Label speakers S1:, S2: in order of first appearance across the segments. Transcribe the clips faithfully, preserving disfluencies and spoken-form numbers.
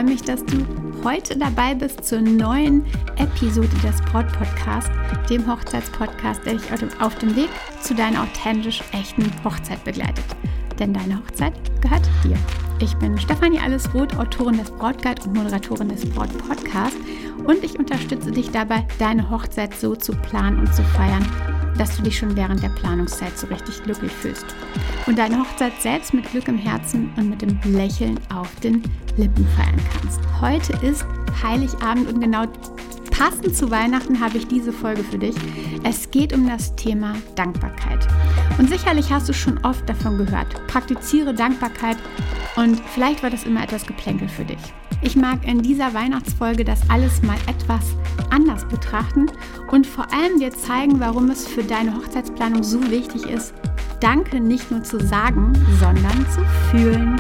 S1: freue mich, dass du heute dabei bist zur neuen Episode des Braut-Podcasts, dem Hochzeitspodcast, der dich auf dem Weg zu deiner authentisch echten Hochzeit begleitet. Denn deine Hochzeit gehört dir. Ich bin Stefanie Allesroth, Autorin des Brautguide und Moderatorin des Braut-Podcasts und ich unterstütze dich dabei, deine Hochzeit so zu planen und zu feiern, dass du dich schon während der Planungszeit so richtig glücklich fühlst und deine Hochzeit selbst mit Glück im Herzen und mit dem Lächeln auf den Lippen feiern kannst. Heute ist Heiligabend und genau passend zu Weihnachten habe ich diese Folge für dich. Es geht um das Thema Dankbarkeit. Und sicherlich hast du schon oft davon gehört. Praktiziere Dankbarkeit und vielleicht war das immer etwas Geplänkel für dich. Ich mag in dieser Weihnachtsfolge das alles mal etwas anders betrachten und vor allem dir zeigen, warum es für deine Hochzeitsplanung so wichtig ist, Danke nicht nur zu sagen, sondern zu fühlen.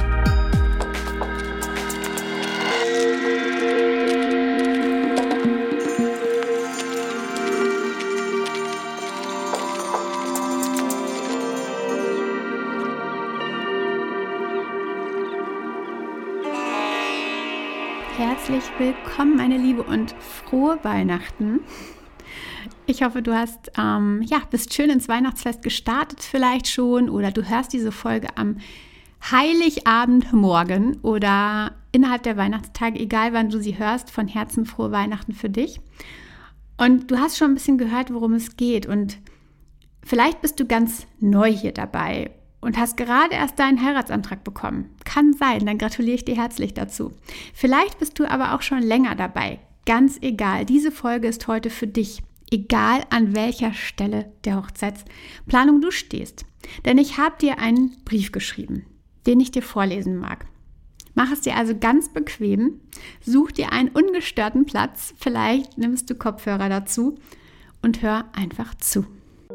S1: Herzlich willkommen, meine Liebe, und frohe Weihnachten. Ich hoffe, du hast, ähm, ja, bist schön ins Weihnachtsfest gestartet vielleicht schon oder du hörst diese Folge am Heiligabendmorgen oder innerhalb der Weihnachtstage, egal wann du sie hörst, von Herzen frohe Weihnachten für dich. Und du hast schon ein bisschen gehört, worum es geht und vielleicht bist du ganz neu hier dabei und hast gerade erst deinen Heiratsantrag bekommen. Kann sein, dann gratuliere ich dir herzlich dazu. Vielleicht bist du aber auch schon länger dabei. Ganz egal, diese Folge ist heute für dich. Egal an welcher Stelle der Hochzeitsplanung du stehst. Denn ich habe dir einen Brief geschrieben, den ich dir vorlesen mag. Mach es dir also ganz bequem, such dir einen ungestörten Platz, vielleicht nimmst du Kopfhörer dazu und hör einfach zu.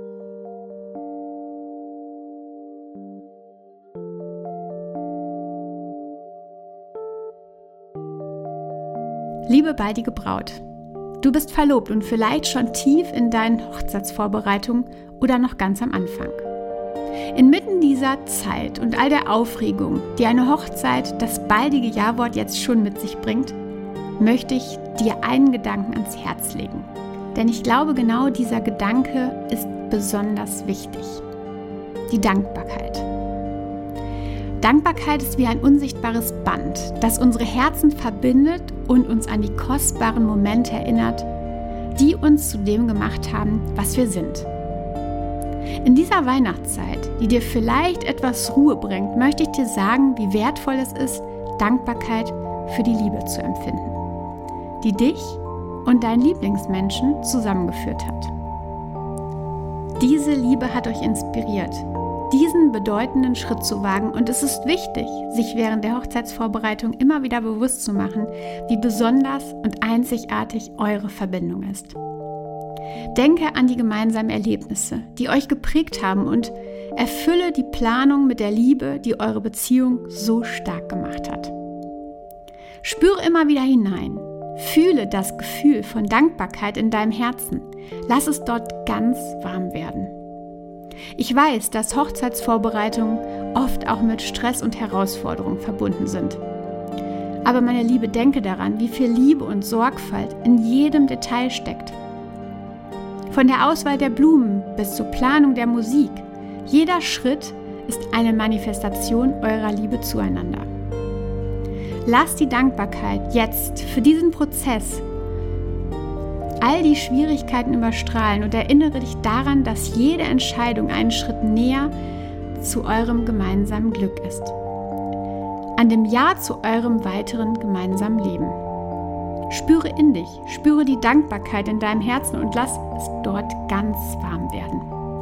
S1: Liebe baldige Braut, du bist verlobt und vielleicht schon tief in deinen Hochzeitsvorbereitungen oder noch ganz am Anfang. Inmitten dieser Zeit und all der Aufregung, die eine Hochzeit, das baldige Ja-Wort jetzt schon mit sich bringt, möchte ich dir einen Gedanken ans Herz legen. Denn ich glaube, genau dieser Gedanke ist besonders wichtig. Die Dankbarkeit. Dankbarkeit ist wie ein unsichtbares Band, das unsere Herzen verbindet und uns an die kostbaren Momente erinnert, die uns zu dem gemacht haben, was wir sind. In dieser Weihnachtszeit, die dir vielleicht etwas Ruhe bringt, möchte ich dir sagen, wie wertvoll es ist, Dankbarkeit für die Liebe zu empfinden, die dich und deinen Lieblingsmenschen zusammengeführt hat. Diese Liebe hat euch inspiriert, diesen bedeutenden Schritt zu wagen, und es ist wichtig, sich während der Hochzeitsvorbereitung immer wieder bewusst zu machen, wie besonders und einzigartig eure Verbindung ist. Denke an die gemeinsamen Erlebnisse, die euch geprägt haben, und erfülle die Planung mit der Liebe, die eure Beziehung so stark gemacht hat. Spüre immer wieder hinein, fühle das Gefühl von Dankbarkeit in deinem Herzen, lass es dort ganz warm werden. Ich weiß, dass Hochzeitsvorbereitungen oft auch mit Stress und Herausforderungen verbunden sind. Aber meine Liebe, denke daran, wie viel Liebe und Sorgfalt in jedem Detail steckt. Von der Auswahl der Blumen bis zur Planung der Musik, jeder Schritt ist eine Manifestation eurer Liebe zueinander. Lass die Dankbarkeit jetzt für diesen Prozess all die Schwierigkeiten überstrahlen und erinnere dich daran, dass jede Entscheidung einen Schritt näher zu eurem gemeinsamen Glück ist. An dem Ja zu eurem weiteren gemeinsamen Leben. Spüre in dich, spüre die Dankbarkeit in deinem Herzen und lass es dort ganz warm werden.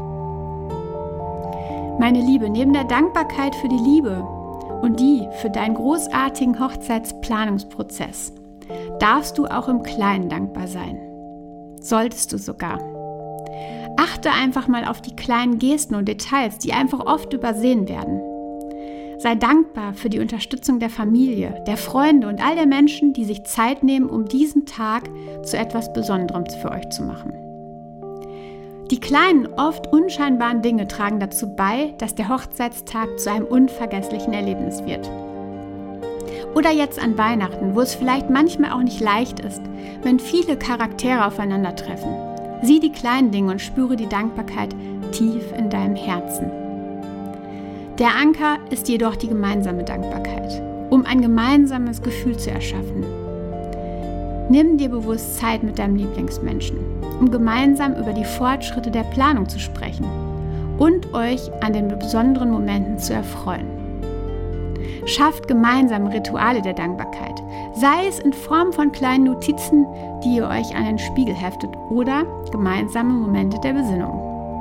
S1: Meine Liebe, neben der Dankbarkeit für die Liebe und die für deinen großartigen Hochzeitsplanungsprozess darfst du auch im Kleinen dankbar sein. Solltest du sogar. Achte einfach mal auf die kleinen Gesten und Details, die einfach oft übersehen werden. Sei dankbar für die Unterstützung der Familie, der Freunde und all der Menschen, die sich Zeit nehmen, um diesen Tag zu etwas Besonderem für euch zu machen. Die kleinen, oft unscheinbaren Dinge tragen dazu bei, dass der Hochzeitstag zu einem unvergesslichen Erlebnis wird. Oder jetzt an Weihnachten, wo es vielleicht manchmal auch nicht leicht ist, wenn viele Charaktere aufeinandertreffen. Sieh die kleinen Dinge und spüre die Dankbarkeit tief in deinem Herzen. Der Anker ist jedoch die gemeinsame Dankbarkeit, um ein gemeinsames Gefühl zu erschaffen. Nimm dir bewusst Zeit mit deinem Lieblingsmenschen, um gemeinsam über die Fortschritte der Planung zu sprechen und euch an den besonderen Momenten zu erfreuen. Schafft gemeinsam Rituale der Dankbarkeit, sei es in Form von kleinen Notizen, die ihr euch an den Spiegel heftet, oder gemeinsame Momente der Besinnung.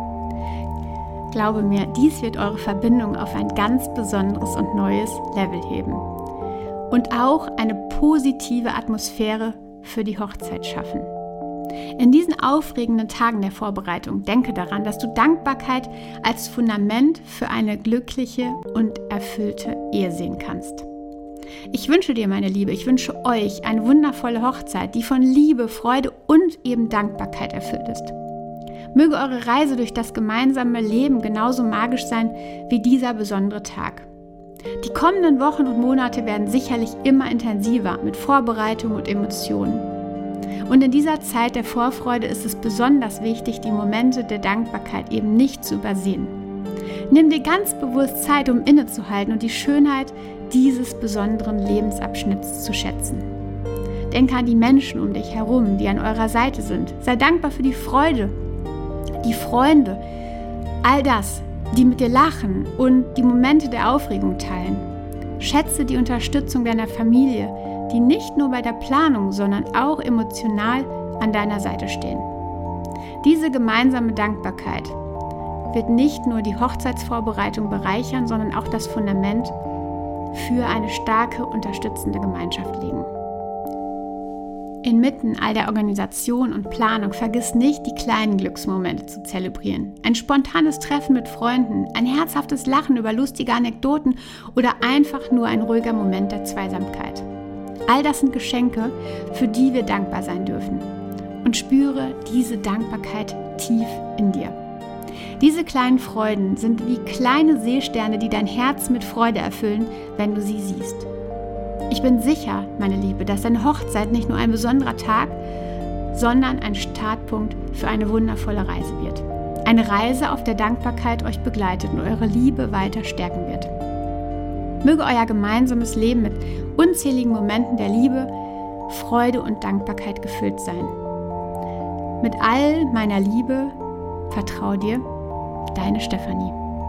S1: Glaube mir, dies wird eure Verbindung auf ein ganz besonderes und neues Level heben und auch eine positive Atmosphäre für die Hochzeit schaffen. In diesen aufregenden Tagen der Vorbereitung denke daran, dass du Dankbarkeit als Fundament für eine glückliche und erfüllte Ehe sehen kannst. Ich wünsche dir, meine Liebe, ich wünsche euch eine wundervolle Hochzeit, die von Liebe, Freude und eben Dankbarkeit erfüllt ist. Möge eure Reise durch das gemeinsame Leben genauso magisch sein wie dieser besondere Tag. Die kommenden Wochen und Monate werden sicherlich immer intensiver mit Vorbereitung und Emotionen. Und in dieser Zeit der Vorfreude ist es besonders wichtig, die Momente der Dankbarkeit eben nicht zu übersehen. Nimm dir ganz bewusst Zeit, um innezuhalten und die Schönheit dieses besonderen Lebensabschnitts zu schätzen. Denke an die Menschen um dich herum, die an eurer Seite sind. Sei dankbar für die Freude, die Freunde, all das, die mit dir lachen und die Momente der Aufregung teilen. Schätze die Unterstützung deiner Familie, die nicht nur bei der Planung, sondern auch emotional an deiner Seite stehen. Diese gemeinsame Dankbarkeit wird nicht nur die Hochzeitsvorbereitung bereichern, sondern auch das Fundament für eine starke, unterstützende Gemeinschaft legen. Inmitten all der Organisation und Planung vergiss nicht, die kleinen Glücksmomente zu zelebrieren. Ein spontanes Treffen mit Freunden, ein herzhaftes Lachen über lustige Anekdoten oder einfach nur ein ruhiger Moment der Zweisamkeit. All das sind Geschenke, für die wir dankbar sein dürfen. Und spüre diese Dankbarkeit tief in dir. Diese kleinen Freuden sind wie kleine Seesterne, die dein Herz mit Freude erfüllen, wenn du sie siehst. Ich bin sicher, meine Liebe, dass deine Hochzeit nicht nur ein besonderer Tag, sondern ein Startpunkt für eine wundervolle Reise wird. Eine Reise, auf der Dankbarkeit euch begleitet und eure Liebe weiter stärken wird. Möge euer gemeinsames Leben mit unzähligen Momenten der Liebe, Freude und Dankbarkeit gefüllt sein. Mit all meiner Liebe, vertrau dir, deine Stefanie.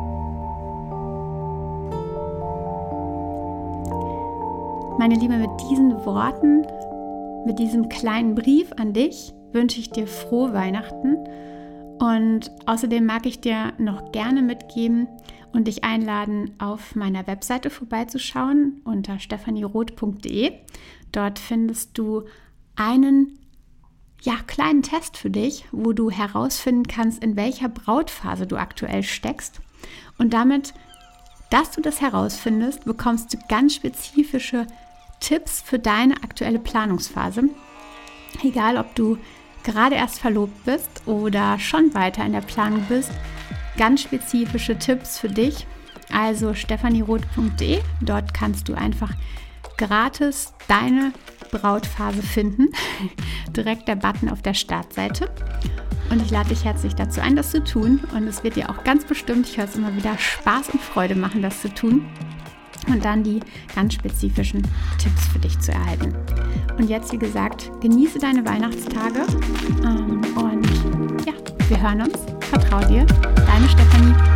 S1: Meine Liebe, mit diesen Worten, mit diesem kleinen Brief an dich wünsche ich dir frohe Weihnachten und außerdem mag ich dir noch gerne mitgeben und dich einladen, auf meiner Webseite vorbeizuschauen unter stephanieroth punkt de. Dort findest du einen ja, kleinen Test für dich, wo du herausfinden kannst, in welcher Brautphase du aktuell steckst. Und damit, dass du das herausfindest, bekommst du ganz spezifische Tipps für deine aktuelle Planungsphase. Egal, ob du gerade erst verlobt bist oder schon weiter in der Planung bist, ganz spezifische Tipps für dich. Also stephanieroth punkt de, dort kannst du einfach gratis deine Brautphase finden. Direkt der Button auf der Startseite. Und ich lade dich herzlich dazu ein, das zu tun. Und es wird dir auch ganz bestimmt, ich höre es immer wieder, Spaß und Freude machen, das zu tun. Und dann die ganz spezifischen Tipps für dich zu erhalten. Und jetzt, wie gesagt, genieße deine Weihnachtstage. Ähm, und ja, wir hören uns. Vertrau dir. Deine Stefanie.